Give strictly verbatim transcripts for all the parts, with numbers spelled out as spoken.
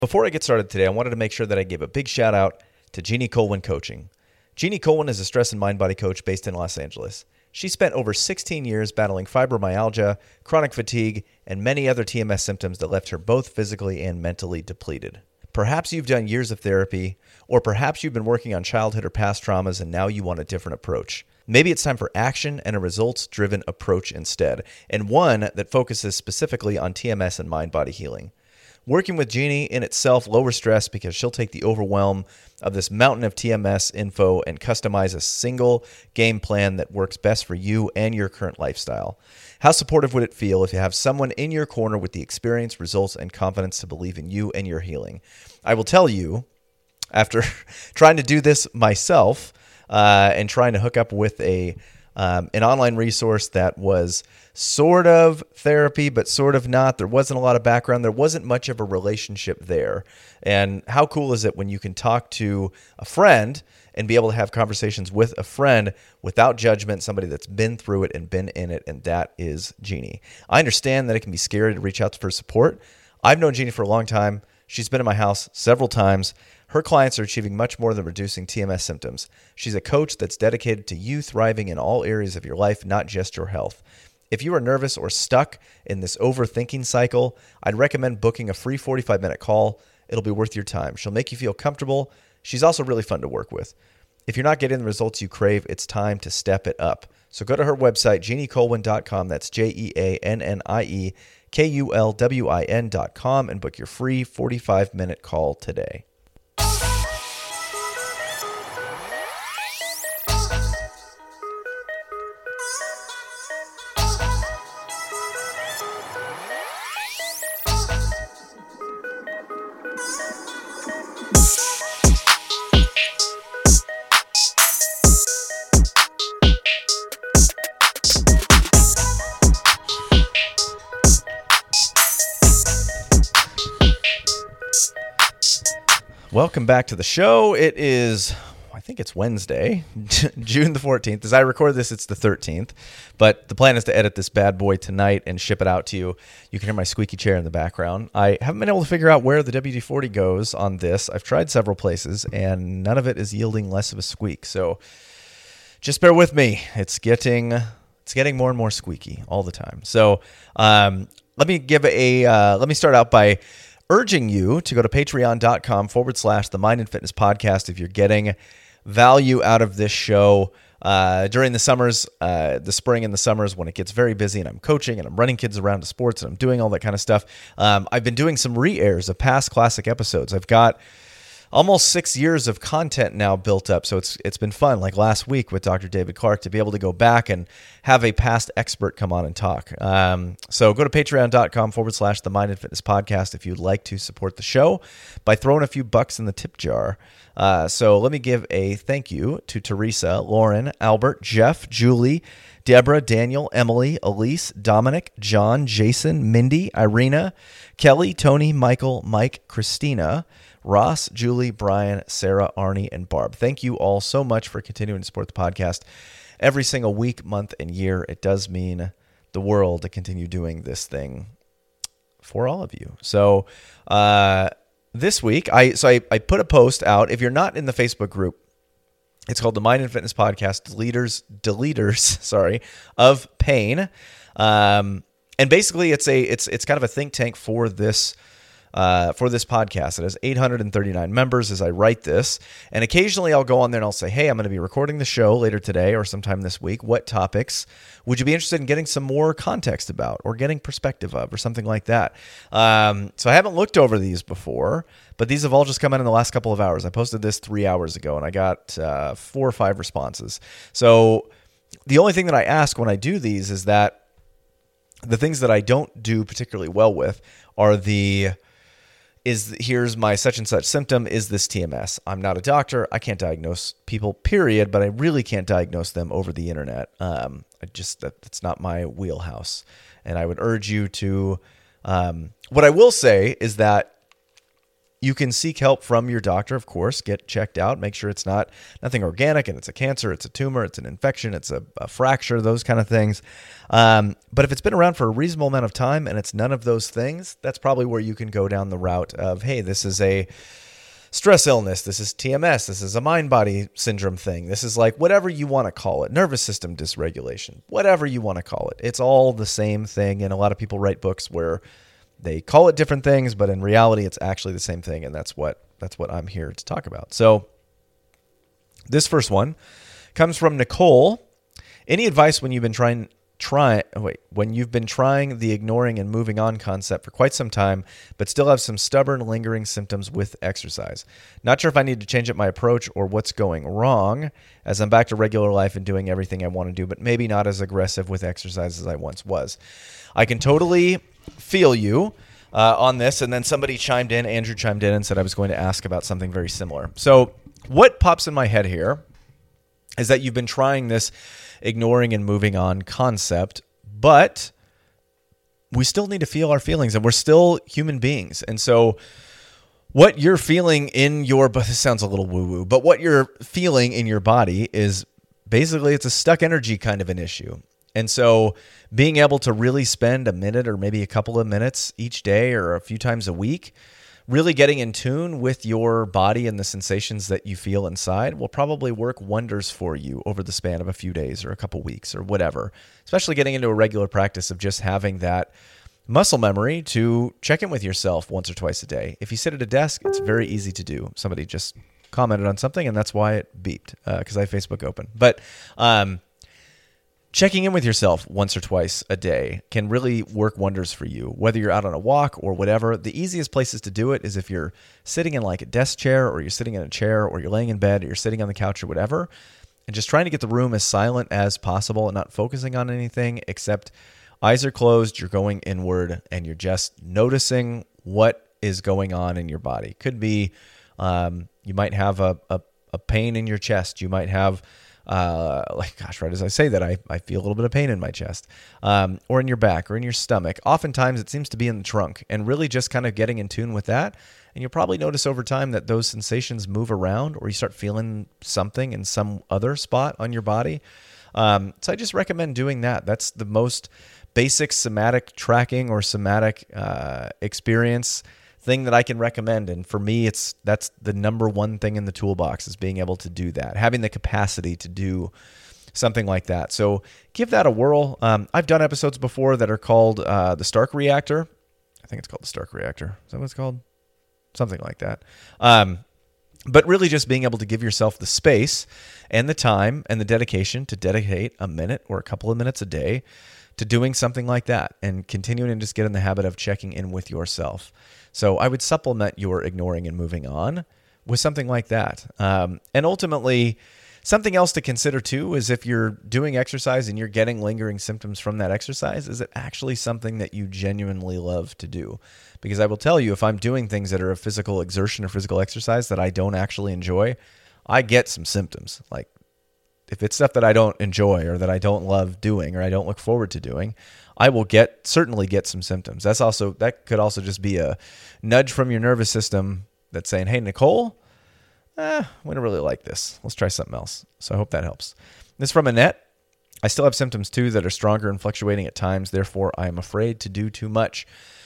Before I get started today, I wanted to make sure that I give a big shout out to Jeannie Colwin Coaching. Jeannie Colwin is a stress and mind body coach based in Los Angeles. She spent over sixteen years battling fibromyalgia, chronic fatigue, and many other T M S symptoms that left her both physically and mentally depleted. Perhaps you've done years of therapy, or perhaps you've been working on childhood or past traumas and now you want a different approach. Maybe it's time for action and a results-driven approach instead, and one that focuses specifically on T M S and mind-body healing. Working with Jeannie in itself lowers stress because she'll take the overwhelm of this mountain of T M S info and customize a single game plan that works best for you and your current lifestyle. How supportive would it feel if you have someone in your corner with the experience, results, and confidence to believe in you and your healing? I will tell you, after trying to do this myself uh, and trying to hook up with a um, an online resource that was sort of therapy, but sort of not. There wasn't a lot of background. There wasn't much of a relationship there. And how cool is it when you can talk to a friend and be able to have conversations with a friend without judgment, somebody that's been through it and been in it, and that is Jeannie. I understand that it can be scary to reach out for support. I've known Jeannie for a long time. She's been in my house several times. Her clients are achieving much more than reducing T M S symptoms. She's a coach that's dedicated to you thriving in all areas of your life, not just your health. If you are nervous or stuck in this overthinking cycle, I'd recommend booking a free forty-five minute call. It'll be worth your time. She'll make you feel comfortable. She's also really fun to work with. If you're not getting the results you crave, it's time to step it up. So go to her website, jeannie colwin dot com. That's J E A N N I E K U L W I N dot com and book your free forty-five minute call today. Welcome back to the show. It is, I think it's Wednesday, June the fourteenth. As I record this, it's the thirteenth, but the plan is to edit this bad boy tonight and ship it out to you. You can hear my squeaky chair in the background. I haven't been able to figure out where the W D forty goes on this. I've tried several places, and none of it is yielding less of a squeak, so just bear with me. It's getting it's getting more and more squeaky all the time. So um, let me give a uh, let me start out by urging you to go to patreon.com forward slash the Mind and Fitness Podcast if you're getting value out of this show. Uh, during the summers, uh, the spring and the summers when it gets very busy and I'm coaching and I'm running kids around to sports and I'm doing all that kind of stuff, um, I've been doing some re-airs of past classic episodes. I've got almost six years of content now built up, so it's it's been fun, like last week with Doctor David Clark, to be able to go back and have a past expert come on and talk. Um, so go to patreon.com forward slash the Mind and Fitness Podcast if you'd like to support the show by throwing a few bucks in the tip jar. Uh, so let me give a thank you to Teresa, Lauren, Albert, Jeff, Julie, Deborah, Daniel, Emily, Elise, Dominic, John, Jason, Mindy, Irina, Kelly, Tony, Michael, Mike, Christina, Ross, Julie, Brian, Sarah, Arnie, and Barb. Thank you all so much for continuing to support the podcast every single week, month, and year. It does mean the world to continue doing this thing for all of you. So uh, this week, I so I, I put a post out. If you're not in the Facebook group, it's called the Mind and Fitness Podcast Deleters, Deleters, sorry, of Pain. Um, and basically, it's a it's it's kind of a think tank for this. Uh, for this podcast. It has eight hundred thirty-nine members as I write this, and occasionally I'll go on there and I'll say, hey, I'm going to be recording the show later today or sometime this week. What topics would you be interested in getting some more context about or getting perspective of or something like that? Um, so I haven't looked over these before, but these have all just come in in the last couple of hours. I posted this three hours ago, and I got uh, four or five responses. So the only thing that I ask when I do these is that the things that I don't do particularly well with are the is here's my such and such symptom. Is this T M S? I'm not a doctor. I can't diagnose people, period, but I really can't diagnose them over the internet. Um, I just, that, that's not my wheelhouse. And I would urge you to, um, what I will say is that You can seek help from your doctor, of course, get checked out, make sure it's not nothing organic and it's a cancer, it's a tumor, it's an infection, it's a, a fracture, those kind of things. Um, but if it's been around for a reasonable amount of time and it's none of those things, that's probably where you can go down the route of, hey, this is a stress illness, this is T M S, this is a mind-body syndrome thing, this is like whatever you want to call it, nervous system dysregulation, whatever you want to call it. It's all the same thing, and a lot of people write books where they call it different things, but in reality, it's actually the same thing, and that's what that's what I'm here to talk about. So this first one comes from Nicole. Any advice when you've been trying try oh wait when you've been trying the ignoring and moving on concept for quite some time, but still have some stubborn, lingering symptoms with exercise? Not sure if I need to change up my approach or what's going wrong, as I'm back to regular life and doing everything I want to do, but maybe not as aggressive with exercise as I once was. I can totally feel you uh, on this. And then somebody chimed in, Andrew chimed in and said I was going to ask about something very similar. So what pops in my head here is that you've been trying this ignoring and moving on concept, but we still need to feel our feelings, and we're still human beings. And so what you're feeling in your, but this sounds a little woo-woo, but what you're feeling in your body is basically, it's a stuck energy kind of an issue. And so being able to really spend a minute or maybe a couple of minutes each day or a few times a week, really getting in tune with your body and the sensations that you feel inside will probably work wonders for you over the span of a few days or a couple weeks or whatever, especially getting into a regular practice of just having that muscle memory to check in with yourself once or twice a day. If you sit at a desk, it's very easy to do. Somebody just commented on something, and that's why it beeped, because uh, I have Facebook open. But um checking in with yourself once or twice a day can really work wonders for you, whether you're out on a walk or whatever. The easiest places to do it is if you're sitting in like a desk chair, or you're sitting in a chair, or you're laying in bed, or you're sitting on the couch or whatever, and just trying to get the room as silent as possible and not focusing on anything except eyes are closed, you're going inward, and you're just noticing what is going on in your body. Could be um, you might have a, a, a pain in your chest. You might have Uh, like, gosh, right as I say that, I, I feel a little bit of pain in my chest, um, or in your back or in your stomach. Oftentimes it seems to be in the trunk, and really just kind of getting in tune with that. And you'll probably notice over time that those sensations move around, or you start feeling something in some other spot on your body. Um, so I just recommend doing that. That's the most basic somatic tracking or somatic, uh, experience thing that I can recommend. And for me, it's that's the number one thing in the toolbox, is being able to do that, having the capacity to do something like that. So give that a whirl. Um, I've done episodes before that are called uh, the Stark Reactor. I think it's called the Stark Reactor. Is that what it's called? Something like that. Um, but really just being able to give yourself the space and the time and the dedication to dedicate a minute or a couple of minutes a day to doing something like that, and continuing to just get in the habit of checking in with yourself. So I would supplement your ignoring and moving on with something like that. Um, and ultimately, something else to consider too is if you're doing exercise and you're getting lingering symptoms from that exercise, is it actually something that you genuinely love to do? Because I will tell you, if I'm doing things that are a physical exertion or physical exercise that I don't actually enjoy, I get some symptoms. Like if it's stuff that I don't enjoy or that I don't love doing or I don't look forward to doing, I will get certainly get some symptoms. That's also that could also just be a nudge from your nervous system that's saying, "Hey, Nicole, eh, I don't really like this. Let's try something else." So I hope that helps. This is from Annette. I still have symptoms too that are stronger and fluctuating at times. Therefore, I am afraid to do too much.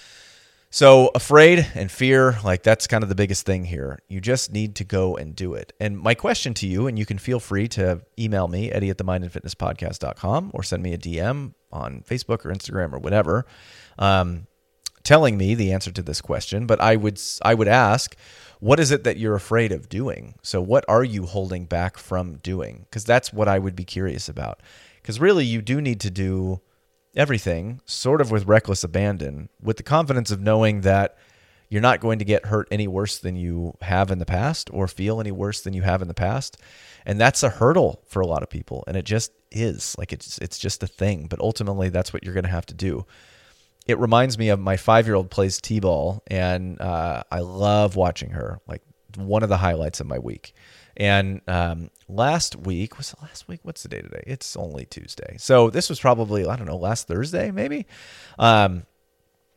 So afraid and fear, like that's kind of the biggest thing here. You just need to go and do it. And my question to you, and you can feel free to email me, Eddie at the mind and fitness podcast dot com, or send me a D M on Facebook or Instagram or whatever, um, telling me the answer to this question. But I would I would ask, what is it that you're afraid of doing? So what are you holding back from doing? Because that's what I would be curious about. Because really, you do need to do everything sort of with reckless abandon, with the confidence of knowing that you're not going to get hurt any worse than you have in the past or feel any worse than you have in the past. And that's a hurdle for a lot of people. And it just is like, it's, it's just a thing, but ultimately that's what you're going to have to do. It reminds me of my five-year-old plays t-ball, and uh, I love watching her, like one of the highlights of my week. And um, last week, was it last week? What's the day today? It's only Tuesday. So this was probably, I don't know, last Thursday, maybe. Um,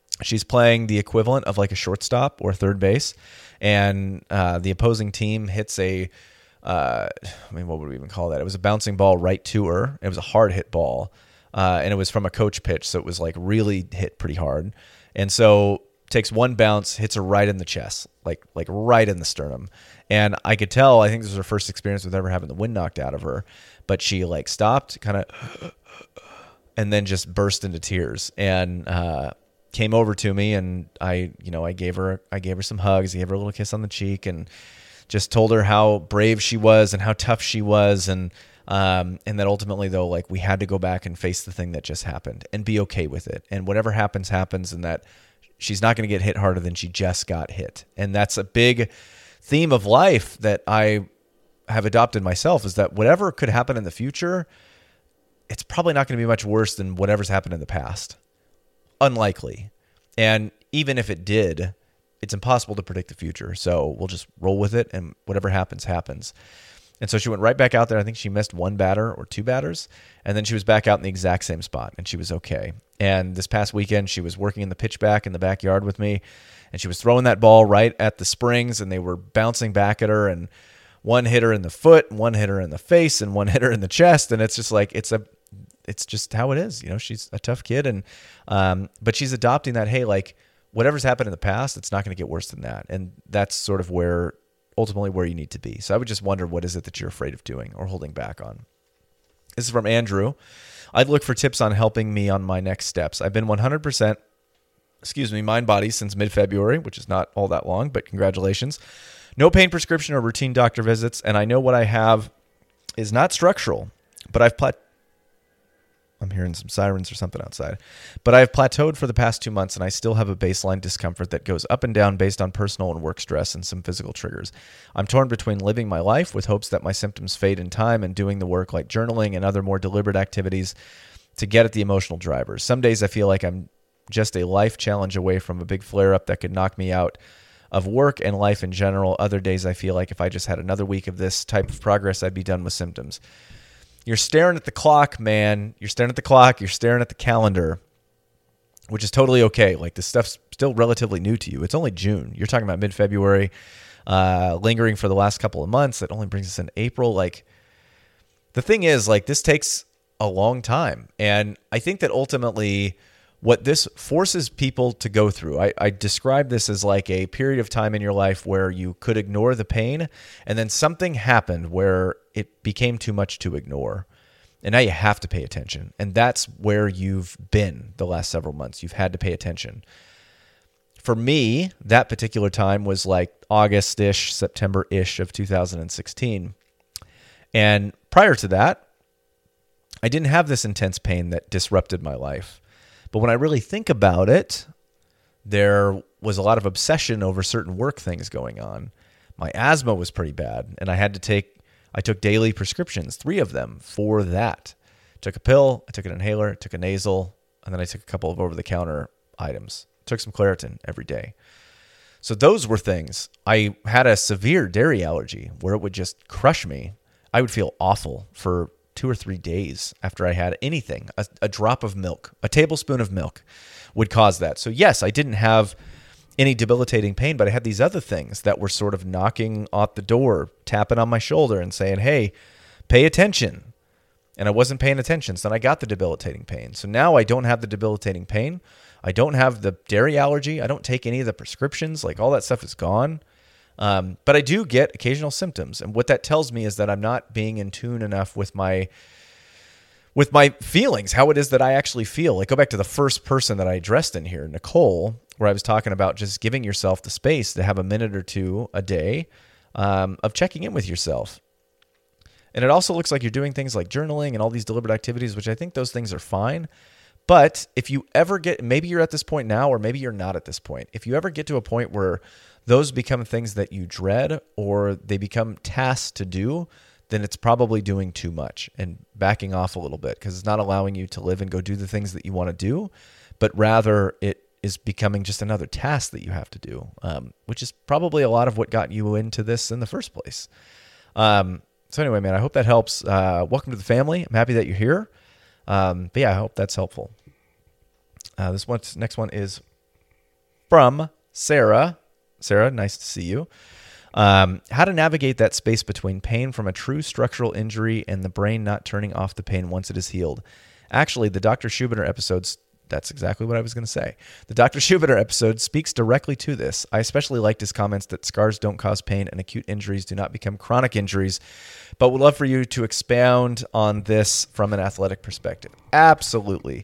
she's playing the equivalent of like a shortstop or third base, and uh, the opposing team hits a, uh, I mean, what would we even call that? It was a bouncing ball right to her. It was a hard hit ball, uh, and it was from a coach pitch, so it was like really hit pretty hard. And so takes one bounce, hits her right in the chest, like like right in the sternum. And I could tell, I think this was her first experience with ever having the wind knocked out of her, but she like stopped, kind of, and then just burst into tears and uh, came over to me, and I, you know, I gave her, I gave her some hugs, I gave her a little kiss on the cheek, and just told her how brave she was and how tough she was, and um, and that ultimately though, like we had to go back and face the thing that just happened and be okay with it, and whatever happens, happens, and that she's not going to get hit harder than she just got hit. And that's a big theme of life that I have adopted myself, is that whatever could happen in the future, it's probably not going to be much worse than whatever's happened in the past. Unlikely. And even if it did, it's impossible to predict the future. So we'll just roll with it, and whatever happens, happens. And so she went right back out there. I think she missed one batter or two batters, and then she was back out in the exact same spot, and she was okay. And this past weekend, she was working in the pitch back in the backyard with me, and she was throwing that ball right at the springs, and they were bouncing back at her, and one hit her in the foot, one hit her in the face, and one hit her in the chest. And it's just like, it's a, it's just how it is. You know, she's a tough kid, and um, but she's adopting that, hey, like whatever's happened in the past, it's not going to get worse than that. And that's sort of where, ultimately where you need to be. So I would just wonder, what is it that you're afraid of doing or holding back on? This is from Andrew. I'd look for tips on helping me on my next steps. I've been one hundred percent, excuse me, mind body since mid-February, which is not all that long, but congratulations. No pain prescription or routine doctor visits, and I know what I have is not structural, but I've plat- I'm hearing some sirens or something outside. But I've plateaued for the past two months, and I still have a baseline discomfort that goes up and down based on personal and work stress and some physical triggers. I'm torn between living my life with hopes that my symptoms fade in time and doing the work like journaling and other more deliberate activities to get at the emotional drivers. Some days I feel like I'm just a life challenge away from a big flare-up that could knock me out of work and life in general. Other days I feel like if I just had another week of this type of progress, I'd be done with symptoms. You're staring at the clock, man. You're staring at the clock. You're staring at the calendar, which is totally okay. Like, this stuff's still relatively new to you. It's only June. You're talking about mid-February, uh, lingering for the last couple of months. That only brings us in April. Like, the thing is, like, this takes a long time. And I think that ultimately what this forces people to go through, I, I describe this as like a period of time in your life where you could ignore the pain, and then something happened where it became too much to ignore. And now you have to pay attention. And that's where you've been the last several months. You've had to pay attention. For me, that particular time was like August-ish, September-ish of two thousand sixteen. And prior to that, I didn't have this intense pain that disrupted my life. But when I really think about it, there was a lot of obsession over certain work things going on. My asthma was pretty bad, and I had to take, I took daily prescriptions, three of them for that. Took a pill, I took an inhaler, took a nasal, and then I took a couple of over-the-counter items. Took some Claritin every day. So those were things. I had a severe dairy allergy where it would just crush me. I would feel awful for two or three days after I had anything. A, a drop of milk, a tablespoon of milk would cause that. So yes, I didn't have any debilitating pain, but I had these other things that were sort of knocking at the door, tapping on my shoulder and saying, hey, pay attention. And I wasn't paying attention. So then I got the debilitating pain. So now I don't have the debilitating pain. I don't have the dairy allergy. I don't take any of the prescriptions. Like, all that stuff is gone. Um, but I do get occasional symptoms. And what that tells me is that I'm not being in tune enough with my with my feelings, how it is that I actually feel. Like, go back to the first person that I addressed in here, Nicole, where I was talking about just giving yourself the space to have a minute or two a day um, of checking in with yourself. And it also looks like you're doing things like journaling and all these deliberate activities, which I think those things are fine. But if you ever get, maybe you're at this point now, or maybe you're not at this point. If you ever get to a point where those become things that you dread, or they become tasks to do, then it's probably doing too much and backing off a little bit, because it's not allowing you to live and go do the things that you want to do, but rather it is becoming just another task that you have to do, um, which is probably a lot of what got you into this in the first place. Um, so anyway, man, I hope that helps. Uh, welcome to the family. I'm happy that you're here. Um, but yeah, I hope that's helpful. Uh, this one, next one is from Sarah. Sarah, nice to see you. Um, how to navigate that space between pain from a true structural injury and the brain not turning off the pain once it is healed. Actually, the Doctor Schubiner episodes, that's exactly what I was going to say. The Doctor Schubiner episode speaks directly to this. I especially liked his comments that scars don't cause pain and acute injuries do not become chronic injuries, but would love for you to expound on this from an athletic perspective. Absolutely.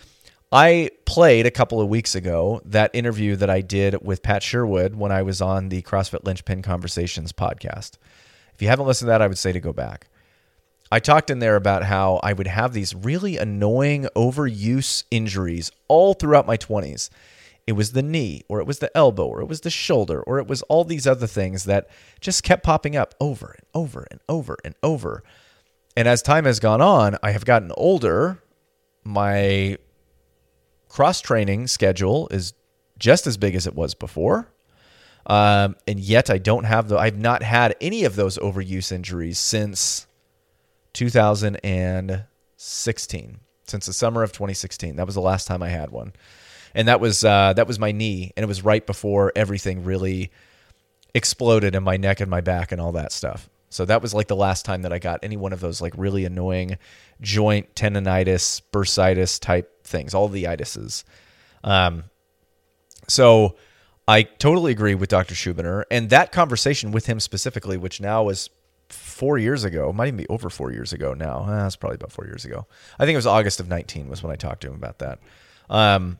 I played a couple of weeks ago that interview that I did with Pat Sherwood when I was on the CrossFit Linchpin Conversations podcast. If you haven't listened to that, I would say to go back. I talked in there about how I would have these really annoying overuse injuries all throughout my twenties. It was the knee, or it was the elbow, or it was the shoulder, or it was all these other things that just kept popping up over and over and over and over. And as time has gone on, I have gotten older. My cross-training schedule is just as big as it was before. Um, and yet I don't have the, I've not had any of those overuse injuries since two thousand sixteen, since the summer of twenty sixteen. That was the last time I had one. And that was, uh, that was my knee. And it was right before everything really exploded in my neck and my back and all that stuff. So that was like the last time that I got any one of those like really annoying joint tendonitis, bursitis type things, all the itises. Um, so I totally agree with Doctor Schubiner, and that conversation with him specifically, which now is four years ago, might even be over four years ago now. Eh, it's probably about four years ago. I think it was August of nineteen was when I talked to him about that. Um,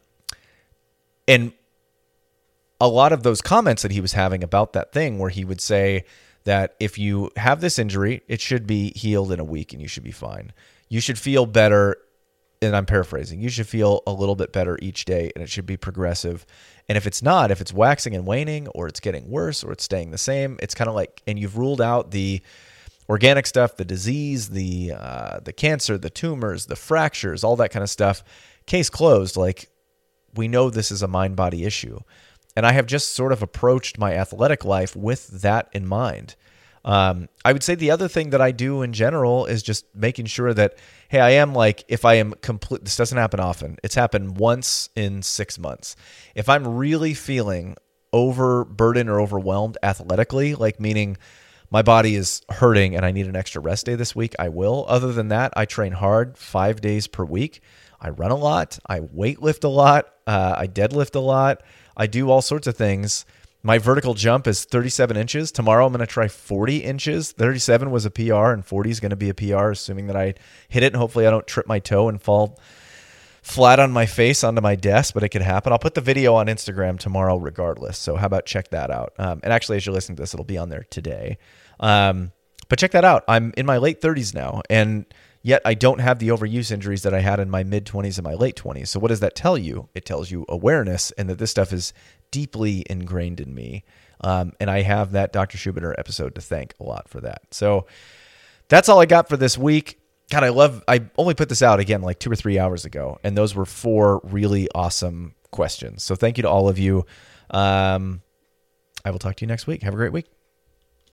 and a lot of those comments that he was having about that thing where he would say that if you have this injury, it should be healed in a week and you should be fine. You should feel better, and I'm paraphrasing, you should feel a little bit better each day and it should be progressive. And if it's not, if it's waxing and waning or it's getting worse or it's staying the same, it's kind of like, and you've ruled out the organic stuff, the disease, the uh, the cancer, the tumors, the fractures, all that kind of stuff, case closed. Like, we know this is a mind-body issue. And I have just sort of approached my athletic life with that in mind. Um, I would say the other thing that I do in general is just making sure that, hey, I am like, if I am complete, this doesn't happen often. It's happened once in six months. If I'm really feeling overburdened or overwhelmed athletically, like meaning my body is hurting and I need an extra rest day this week, I will. Other than that, I train hard five days per week. I run a lot. I weight lift a lot. Uh, I deadlift a lot. I do all sorts of things. My vertical jump is thirty-seven inches. Tomorrow I'm going to try forty inches. thirty-seven was a P R and forty is going to be a P R, assuming that I hit it. And hopefully I don't trip my toe and fall flat on my face onto my desk, but it could happen. I'll put the video on Instagram tomorrow regardless. So how about check that out? Um, and actually, as you're listening to this, it'll be on there today. Um, but check that out. I'm in my late thirties now, and yet I don't have the overuse injuries that I had in my mid-twenties and my late twenties. So what does that tell you? It tells you awareness and that this stuff is deeply ingrained in me. Um, and I have that Doctor Schubiner episode to thank a lot for that. So that's all I got for this week. God, I love, I only put this out again like two or three hours ago, and those were four really awesome questions. So thank you to all of you. Um, I will talk to you next week. Have a great week.